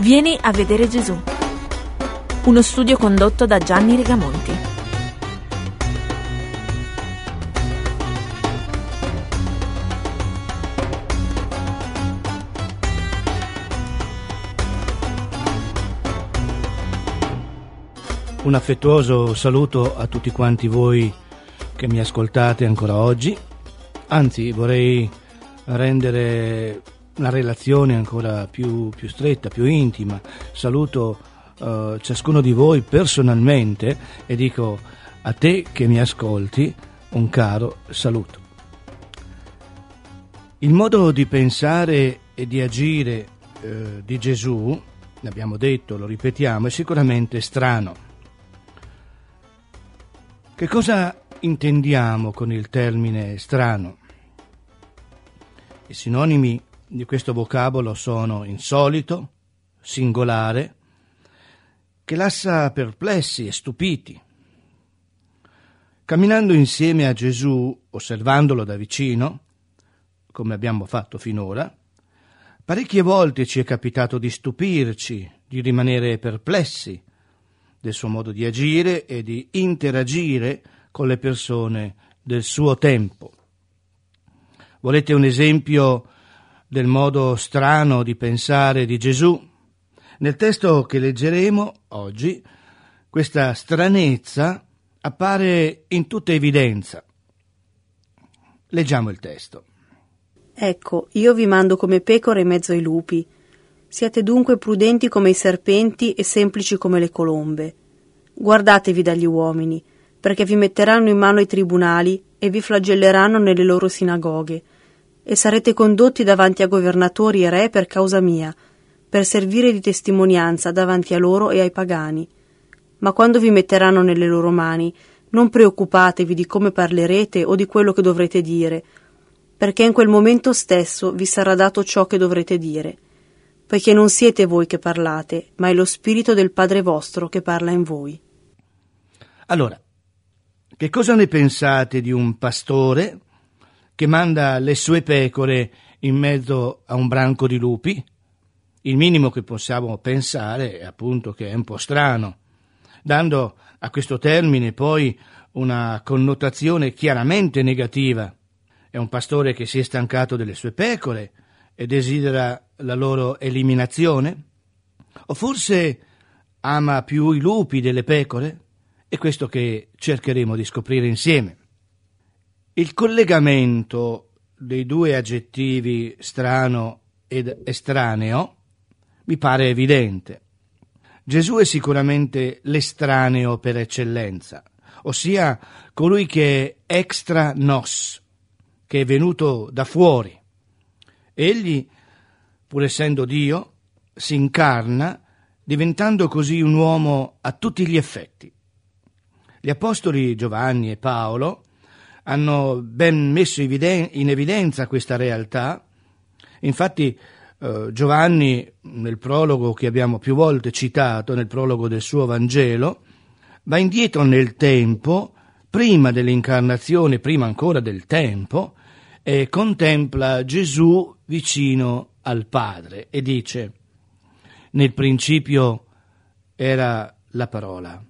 Vieni a vedere Gesù. Uno studio condotto da Gianni Regamonti. Un affettuoso saluto a tutti quanti voi che mi ascoltate ancora oggi. Anzi, vorrei rendere la relazione ancora più stretta, più intima. Saluto ciascuno di voi personalmente e dico a te che mi ascolti un caro saluto. Il modo di pensare e di agire di Gesù, l'abbiamo detto, lo ripetiamo, è sicuramente strano. Che cosa intendiamo con il termine strano? I sinonimi di questo vocabolo sono insolito, singolare, che lascia perplessi e stupiti. Camminando insieme a Gesù, osservandolo da vicino, come abbiamo fatto finora, parecchie volte ci è capitato di stupirci, di rimanere perplessi del suo modo di agire e di interagire con le persone del suo tempo. Volete un esempio del modo strano di pensare di Gesù? Nel testo che leggeremo oggi, questa stranezza appare in tutta evidenza. Leggiamo il testo. Ecco, io vi mando come pecore in mezzo ai lupi. Siate dunque prudenti come i serpenti e semplici come le colombe. Guardatevi dagli uomini, perché vi metteranno in mano ai tribunali e vi flagelleranno nelle loro sinagoghe, e sarete condotti davanti a governatori e re per causa mia, per servire di testimonianza davanti a loro e ai pagani. Ma quando vi metteranno nelle loro mani, non preoccupatevi di come parlerete o di quello che dovrete dire, perché in quel momento stesso vi sarà dato ciò che dovrete dire, poiché non siete voi che parlate, ma è lo Spirito del Padre vostro che parla in voi. Allora, che cosa ne pensate di un pastore che manda le sue pecore in mezzo a un branco di lupi? Il minimo che possiamo pensare è appunto che è un po' strano, dando a questo termine poi una connotazione chiaramente negativa. È un pastore che si è stancato delle sue pecore e desidera la loro eliminazione? O forse ama più i lupi delle pecore? È questo che cercheremo di scoprire insieme. Il collegamento dei due aggettivi strano ed estraneo mi pare evidente. Gesù è sicuramente l'estraneo per eccellenza, ossia colui che è extra nos, che è venuto da fuori. Egli, pur essendo Dio, si incarna, diventando così un uomo a tutti gli effetti. Gli apostoli Giovanni e Paolo hanno ben messo in evidenza questa realtà. Infatti Giovanni, nel prologo che abbiamo più volte citato, nel prologo del suo Vangelo, va indietro nel tempo, prima dell'incarnazione, prima ancora del tempo, e contempla Gesù vicino al Padre e dice: nel principio era la parola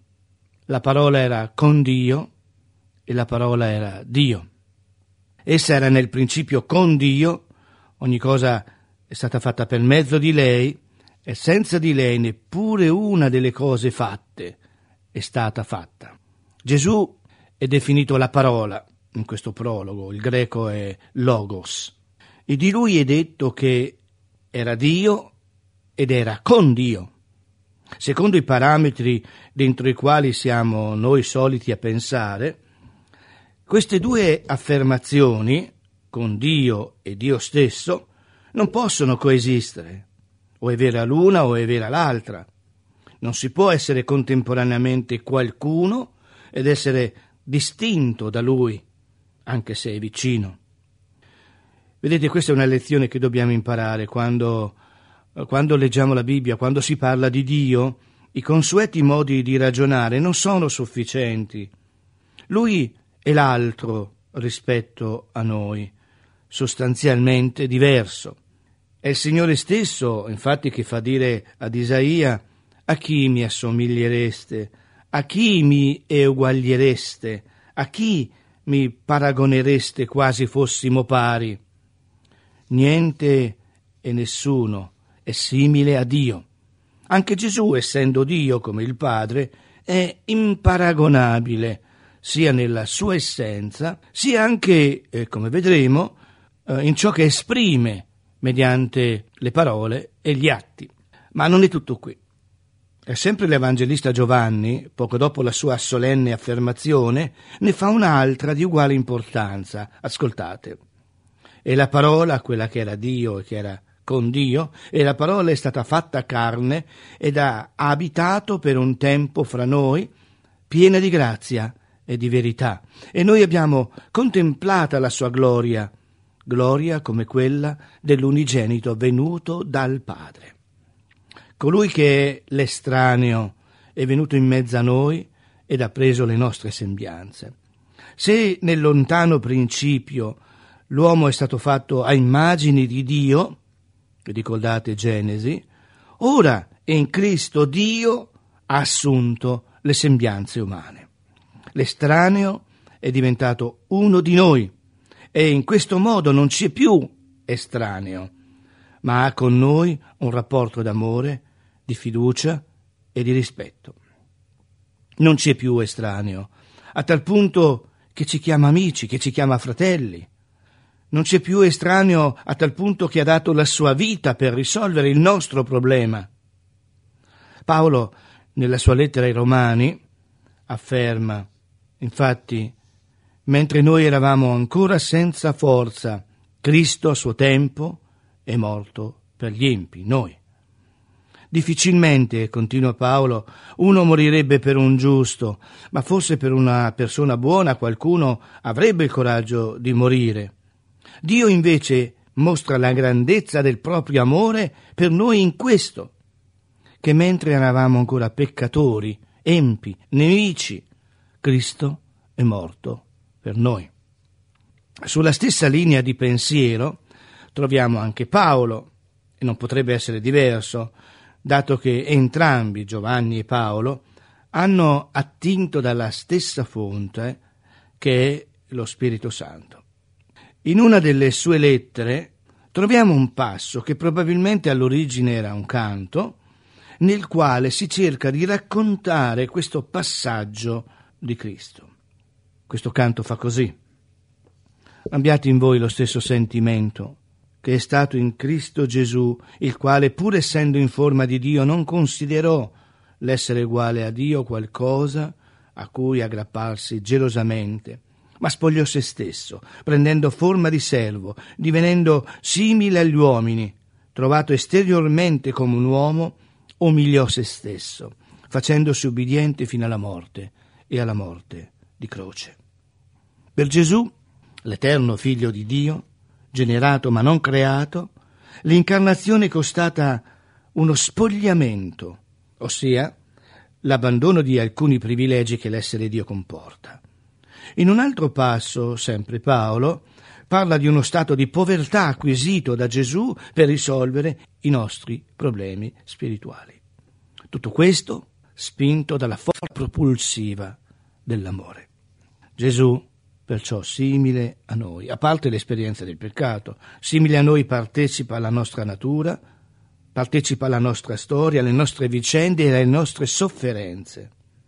era con Dio e la parola era Dio. Essa era nel principio con Dio, ogni cosa è stata fatta per mezzo di lei e senza di lei neppure una delle cose fatte è stata fatta. Gesù è definito la parola in questo prologo, il greco è logos, e di lui è detto che era Dio ed era con Dio. Secondo i parametri dentro i quali siamo noi soliti a pensare, queste due affermazioni, con Dio e Dio stesso, non possono coesistere. O è vera l'una o è vera l'altra. Non si può essere contemporaneamente qualcuno ed essere distinto da Lui, anche se è vicino. Vedete, questa è una lezione che dobbiamo imparare quando leggiamo la Bibbia, quando si parla di Dio. I consueti modi di ragionare non sono sufficienti. Lui è l'altro rispetto a noi, sostanzialmente diverso. È il Signore stesso, infatti, che fa dire ad Isaia: a chi mi assomigliereste? A chi mi eguagliereste? A chi mi paragonereste quasi fossimo pari? Niente e nessuno è simile a Dio. Anche Gesù, essendo Dio come il Padre, è imparagonabile sia nella sua essenza, sia anche, come vedremo, in ciò che esprime mediante le parole e gli atti. Ma non è tutto qui. È sempre l'Evangelista Giovanni, poco dopo la sua solenne affermazione, ne fa un'altra di uguale importanza. Ascoltate. E la parola, quella che era Dio e che era con Dio, e la parola è stata fatta carne ed ha abitato per un tempo fra noi, piena di grazia e di verità. E noi abbiamo contemplata la sua gloria, gloria come quella dell'unigenito venuto dal Padre. Colui che è l'estraneo è venuto in mezzo a noi ed ha preso le nostre sembianze. Se nel lontano principio l'uomo è stato fatto a immagine di Dio, ricordate Genesi, ora in Cristo Dio ha assunto le sembianze umane. L'estraneo è diventato uno di noi e in questo modo non c'è più estraneo, ma ha con noi un rapporto d'amore, di fiducia e di rispetto. Non c'è più estraneo, a tal punto che ci chiama amici, che ci chiama fratelli. Non c'è più estraneo a tal punto che ha dato la sua vita per risolvere il nostro problema. Paolo, nella sua lettera ai Romani, afferma, infatti, mentre noi eravamo ancora senza forza, Cristo a suo tempo è morto per gli empi, noi. Difficilmente, continua Paolo, uno morirebbe per un giusto, ma forse per una persona buona qualcuno avrebbe il coraggio di morire. Dio invece mostra la grandezza del proprio amore per noi in questo, che mentre eravamo ancora peccatori, empi, nemici, Cristo è morto per noi. Sulla stessa linea di pensiero troviamo anche Paolo, e non potrebbe essere diverso, dato che entrambi, Giovanni e Paolo, hanno attinto dalla stessa fonte che è lo Spirito Santo. In una delle sue lettere troviamo un passo che probabilmente all'origine era un canto, nel quale si cerca di raccontare questo passaggio di Cristo. Questo canto fa così: abbiate in voi lo stesso sentimento che è stato in Cristo Gesù, il quale, pur essendo in forma di Dio, non considerò l'essere uguale a Dio qualcosa a cui aggrapparsi gelosamente, ma spogliò se stesso, prendendo forma di servo, divenendo simile agli uomini, trovato esteriormente come un uomo, umiliò se stesso, facendosi ubbidiente fino alla morte e alla morte di croce. Per Gesù, l'eterno Figlio di Dio, generato ma non creato, l'incarnazione è costata uno spogliamento, ossia l'abbandono di alcuni privilegi che l'essere Dio comporta. In un altro passo, sempre Paolo, parla di uno stato di povertà acquisito da Gesù per risolvere i nostri problemi spirituali. Tutto questo spinto dalla forza propulsiva dell'amore. Gesù, perciò, simile a noi, a parte l'esperienza del peccato, simile a noi partecipa alla nostra natura, partecipa alla nostra storia, alle nostre vicende e alle nostre sofferenze.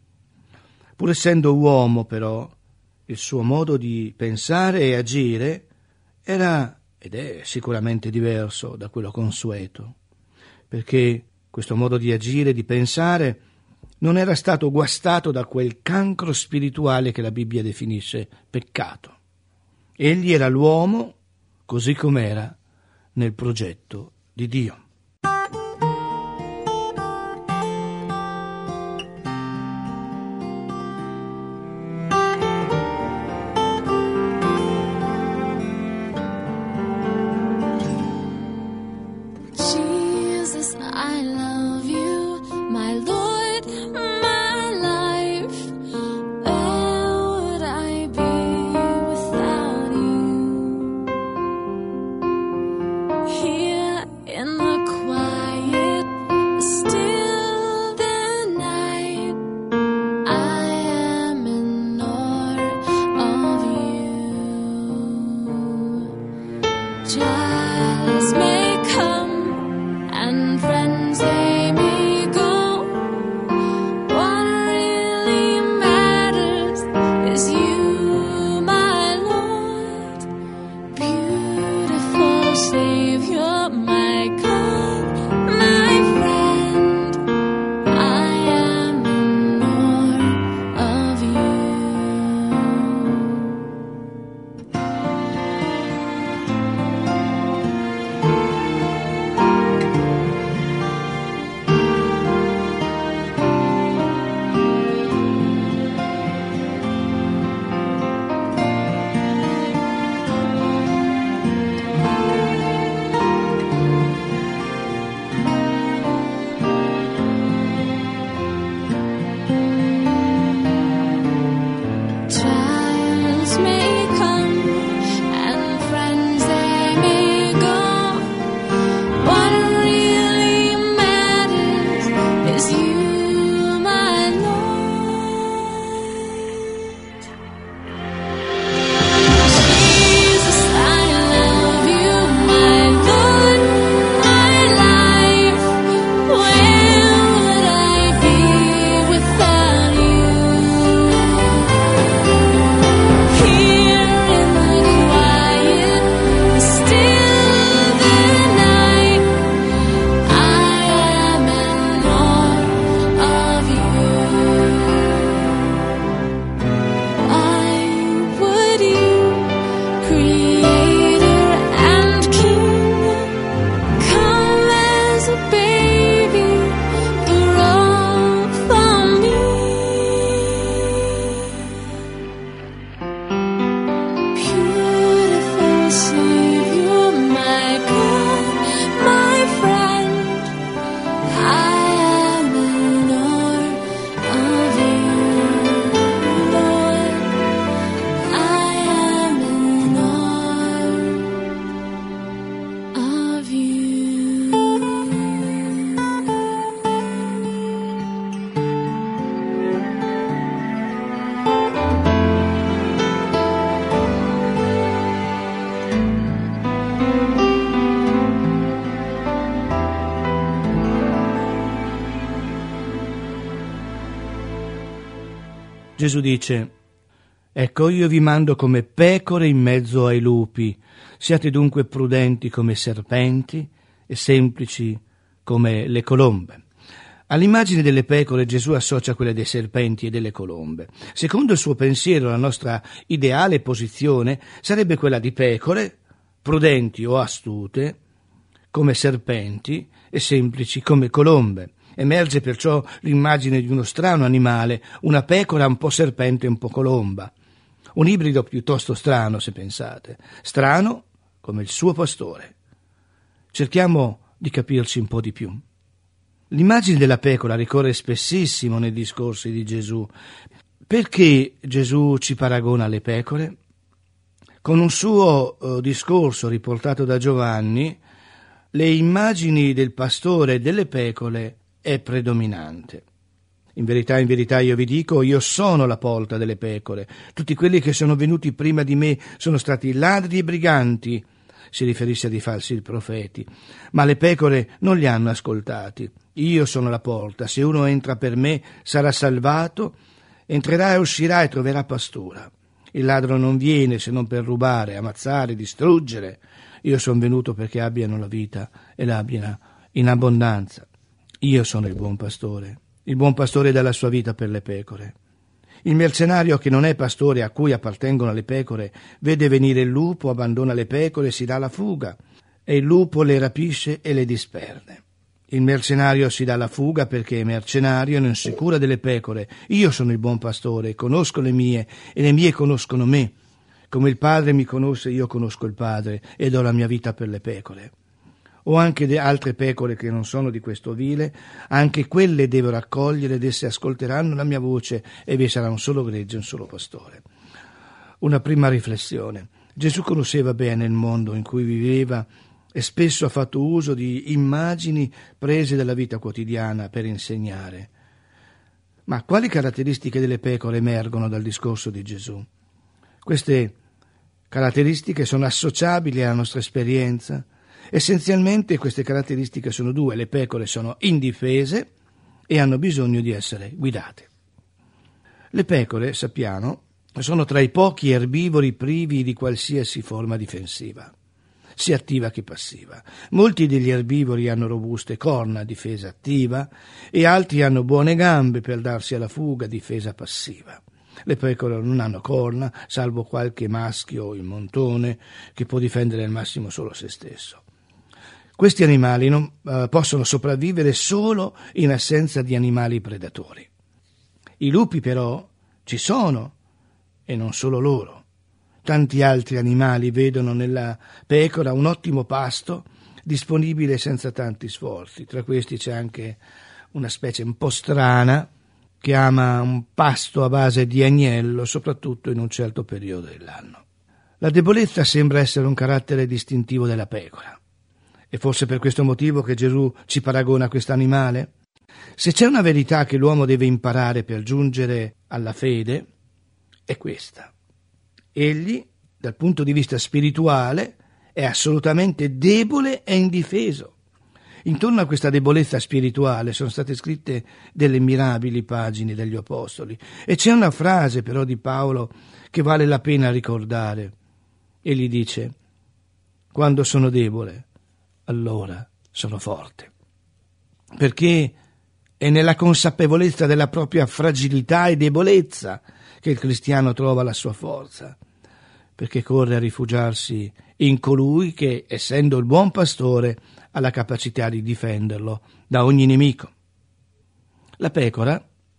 Pur essendo uomo, però, il suo modo di pensare e agire era ed è sicuramente diverso da quello consueto, perché questo modo di agire e di pensare non era stato guastato da quel cancro spirituale che la Bibbia definisce peccato. Egli era l'uomo così com'era nel progetto di Dio. Gesù dice: ecco, io vi mando come pecore in mezzo ai lupi, siate dunque prudenti come serpenti e semplici come le colombe. All'immagine delle pecore Gesù associa quelle dei serpenti e delle colombe. Secondo il suo pensiero, la nostra ideale posizione sarebbe quella di pecore, prudenti o astute, come serpenti e semplici come colombe. Emerge perciò l'immagine di uno strano animale, una pecora un po' serpente e un po' colomba. Un ibrido piuttosto strano, se pensate. Strano come il suo pastore. Cerchiamo di capirci un po' di più. L'immagine della pecora ricorre spessissimo nei discorsi di Gesù. Perché Gesù ci paragona alle pecore? Con un suo discorso riportato da Giovanni, le immagini del pastore e delle pecore è predominante. In verità io vi dico, io sono la porta delle pecore. Tutti quelli che sono venuti prima di me sono stati ladri e briganti, si riferisse ai falsi profeti, ma le pecore non li hanno ascoltati. Io sono la porta, se uno entra per me sarà salvato, entrerà e uscirà e troverà pastura. Il ladro non viene se non per rubare, ammazzare, distruggere. Io sono venuto perché abbiano la vita e l'abbiano in abbondanza. Io sono il buon pastore. Il buon pastore dà la sua vita per le pecore. Il mercenario che non è pastore, a cui appartengono le pecore, vede venire il lupo, abbandona le pecore e si dà la fuga, e il lupo le rapisce e le disperde. Il mercenario si dà la fuga perché è mercenario e non si cura delle pecore. Io sono il buon pastore, conosco le mie e le mie conoscono me. Come il Padre mi conosce, io conosco il Padre e do la mia vita per le pecore. Ho anche altre pecore che non sono di questo ovile, anche quelle devo raccogliere ed esse ascolteranno la mia voce e vi sarà un solo gregge, un solo pastore. Una prima riflessione. Gesù conosceva bene il mondo in cui viveva e spesso ha fatto uso di immagini prese dalla vita quotidiana per insegnare. Ma quali caratteristiche delle pecore emergono dal discorso di Gesù? Queste caratteristiche sono associabili alla nostra esperienza. Essenzialmente queste caratteristiche sono due: le pecore sono indifese e hanno bisogno di essere guidate. Le pecore, sappiamo, sono tra i pochi erbivori privi di qualsiasi forma difensiva, sia attiva che passiva. Molti degli erbivori hanno robuste corna, difesa attiva, e altri hanno buone gambe per darsi alla fuga, difesa passiva. Le pecore non hanno corna, salvo qualche maschio in montone che può difendere al massimo solo se stesso. Questi animali non possono sopravvivere solo in assenza di animali predatori. I lupi però ci sono, e non solo loro. Tanti altri animali vedono nella pecora un ottimo pasto disponibile senza tanti sforzi. Tra questi c'è anche una specie un po' strana che ama un pasto a base di agnello, soprattutto in un certo periodo dell'anno. La debolezza sembra essere un carattere distintivo della pecora. E forse per questo motivo che Gesù ci paragona a quest'animale? Se c'è una verità che l'uomo deve imparare per giungere alla fede, è questa. Egli, dal punto di vista spirituale, è assolutamente debole e indifeso. Intorno a questa debolezza spirituale sono state scritte delle mirabili pagine degli Apostoli. E c'è una frase però di Paolo che vale la pena ricordare. Egli dice: quando sono debole, allora sono forte. Perché è nella consapevolezza della propria fragilità e debolezza che il cristiano trova la sua forza, perché corre a rifugiarsi in colui che, essendo il buon pastore, ha la capacità di difenderlo da ogni nemico. La pecora,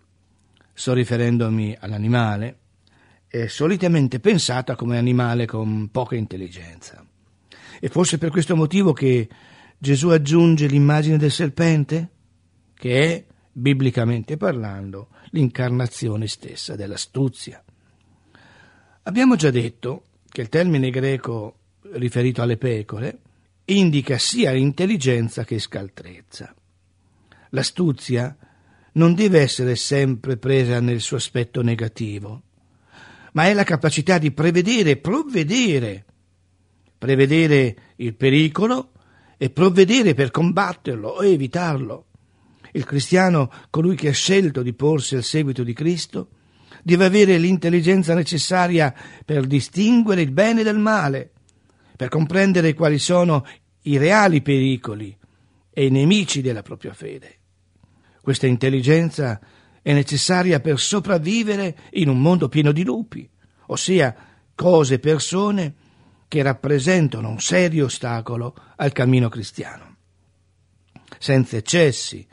sto riferendomi all'animale, è solitamente pensata come animale con poca intelligenza. E forse per questo motivo che Gesù aggiunge l'immagine del serpente, che è, biblicamente parlando, l'incarnazione stessa dell'astuzia. Abbiamo già detto che il termine greco riferito alle pecore indica sia intelligenza che scaltrezza. L'astuzia non deve essere sempre presa nel suo aspetto negativo, ma è la capacità di prevedere e provvedere il pericolo e provvedere per combatterlo o evitarlo. Il cristiano, colui che ha scelto di porsi al seguito di Cristo, deve avere l'intelligenza necessaria per distinguere il bene dal male, per comprendere quali sono i reali pericoli e i nemici della propria fede. Questa intelligenza è necessaria per sopravvivere in un mondo pieno di lupi, ossia cose e persone che rappresentano un serio ostacolo al cammino cristiano. Senza eccessi,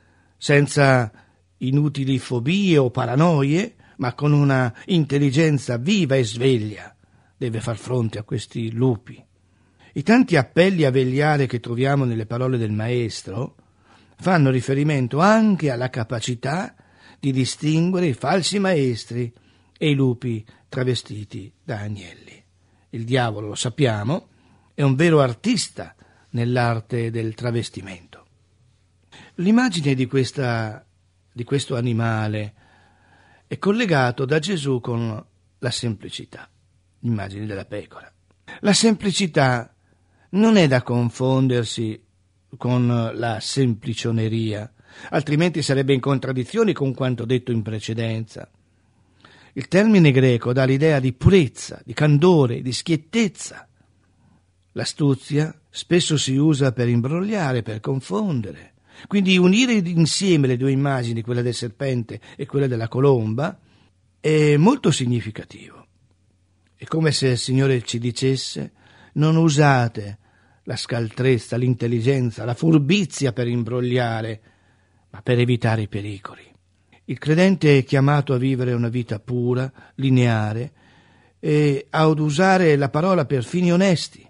senza inutili fobie o paranoie, ma con una intelligenza viva e sveglia, deve far fronte a questi lupi. I tanti appelli a vegliare che troviamo nelle parole del Maestro fanno riferimento anche alla capacità di distinguere i falsi maestri e i lupi travestiti da agnelli. Il diavolo, lo sappiamo, è un vero artista nell'arte del travestimento. L'immagine di questo animale è collegato da Gesù con la semplicità, l'immagine della pecora. La semplicità non è da confondersi con la semplicioneria, altrimenti sarebbe in contraddizione con quanto detto in precedenza. Il termine greco dà l'idea di purezza, di candore, di schiettezza. L'astuzia spesso si usa per imbrogliare, per confondere. Quindi unire insieme le due immagini, quella del serpente e quella della colomba, è molto significativo. È come se il Signore ci dicesse: non usate la scaltrezza, l'intelligenza, la furbizia per imbrogliare, ma per evitare i pericoli. Il credente è chiamato a vivere una vita pura, lineare, e ad usare la parola per fini onesti.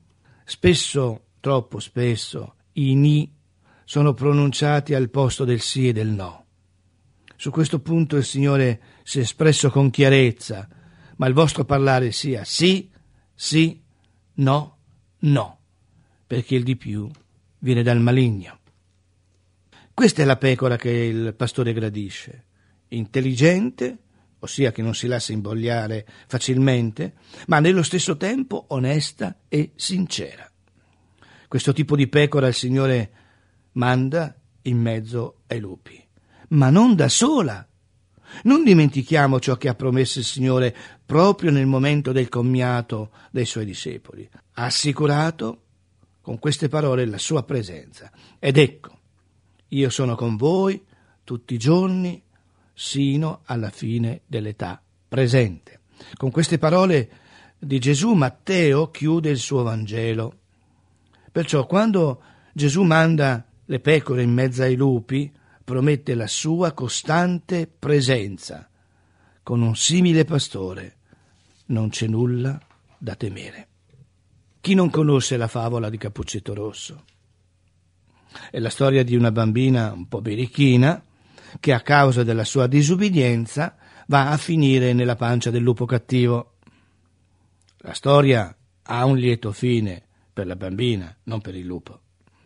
Spesso, troppo spesso, i ni sono pronunciati al posto del sì e del no. Su questo punto il Signore si è espresso con chiarezza, ma il vostro parlare sia sì, sì, no, no, perché il di più viene dal maligno. Questa è la pecora che il pastore gradisce, intelligente, ossia che non si lascia imbrogliare facilmente, ma nello stesso tempo onesta e sincera. Questo tipo di pecora il Signore manda in mezzo ai lupi, ma non da sola. Non dimentichiamo ciò che ha promesso il Signore proprio nel momento del commiato dei Suoi discepoli. Ha assicurato con queste parole la Sua presenza. Ed ecco, io sono con voi tutti i giorni sino alla fine dell'età presente. Con queste parole di Gesù, Matteo chiude il suo Vangelo. Perciò quando Gesù manda le pecore in mezzo ai lupi, promette la sua costante presenza. Con un simile pastore non c'è nulla da temere. Chi non conosce la favola di Cappuccetto Rosso? È la storia di una bambina un po' birichina che a causa della sua disubbidienza va a finire nella pancia del lupo cattivo. La storia ha un lieto fine per la bambina, non per il lupo.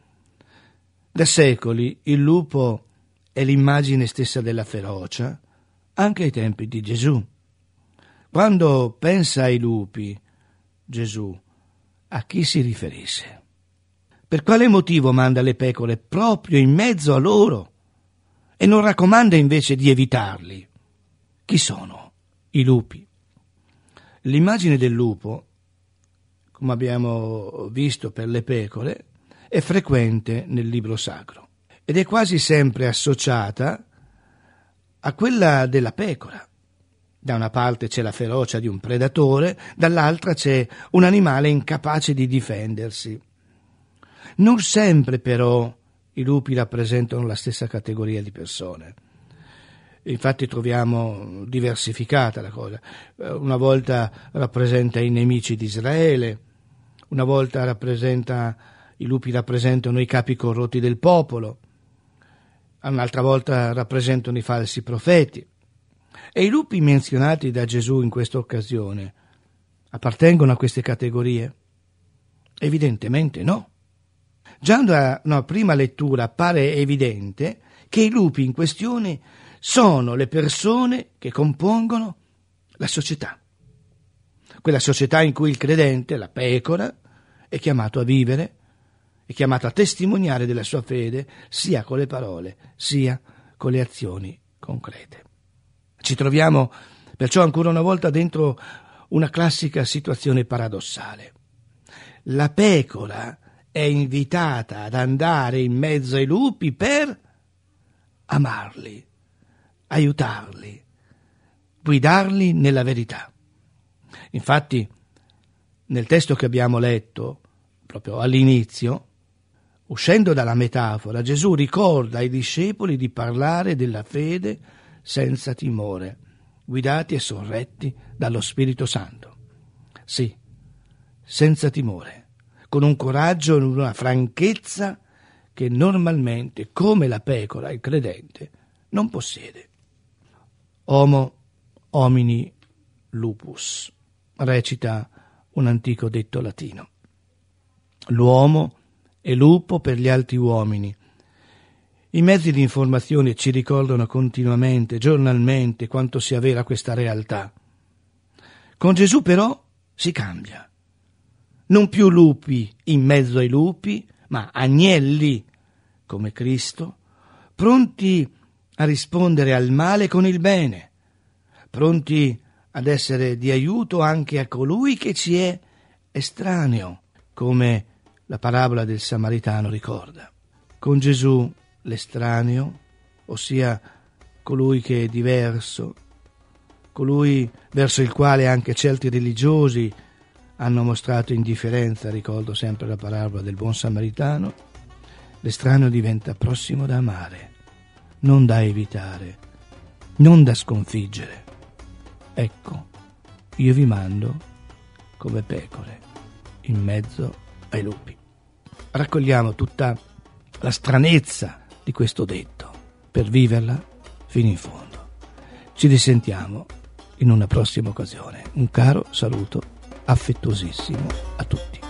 Da secoli il lupo è l'immagine stessa della ferocia, anche ai tempi di Gesù. Quando pensa ai lupi, Gesù, a chi si riferisse? Per quale motivo manda le pecore proprio in mezzo a loro e non raccomanda invece di evitarli? Chi sono i lupi? L'immagine del lupo, come abbiamo visto per le pecore, è frequente nel libro sacro ed è quasi sempre associata a quella della pecora. Da una parte c'è la ferocia di un predatore, dall'altra c'è un animale incapace di difendersi. Non sempre però i lupi rappresentano la stessa categoria di persone. Infatti troviamo diversificata la cosa. Una volta rappresenta i nemici di Israele, una volta i lupi rappresentano i capi corrotti del popolo, un'altra volta rappresentano i falsi profeti. E i lupi menzionati da Gesù in questa occasione appartengono a queste categorie? Evidentemente no. Già da una prima lettura appare evidente che i lupi in questione sono le persone che compongono la società. Quella società in cui il credente, la pecora, è chiamato a vivere, è chiamato a testimoniare della sua fede sia con le parole sia con le azioni concrete. Ci troviamo perciò ancora una volta dentro una classica situazione paradossale. La pecora è invitata ad andare in mezzo ai lupi per amarli, aiutarli, guidarli nella verità. Infatti, nel testo che abbiamo letto, proprio all'inizio, uscendo dalla metafora, Gesù ricorda ai discepoli di parlare della fede senza timore, guidati e sorretti dallo Spirito Santo. Sì, senza timore, con un coraggio e una franchezza che normalmente, come la pecora, il credente non possiede. Homo homini lupus, recita un antico detto latino. L'uomo è lupo per gli altri uomini. I mezzi di informazione ci ricordano continuamente, giornalmente, quanto sia vera questa realtà. Con Gesù però si cambia. Non più lupi in mezzo ai lupi, ma agnelli, come Cristo, pronti a rispondere al male con il bene, pronti ad essere di aiuto anche a colui che ci è estraneo, come la parabola del Samaritano ricorda. Con Gesù l'estraneo, ossia colui che è diverso, colui verso il quale anche certi religiosi hanno mostrato indifferenza, ricordo sempre la parabola del buon Samaritano, l'estraneo diventa prossimo da amare, non da evitare, non da sconfiggere. Ecco, io vi mando come pecore in mezzo ai lupi. Raccogliamo tutta la stranezza di questo detto per viverla fino in fondo. Ci risentiamo in una prossima occasione. Un caro saluto affettuosissimo a tutti.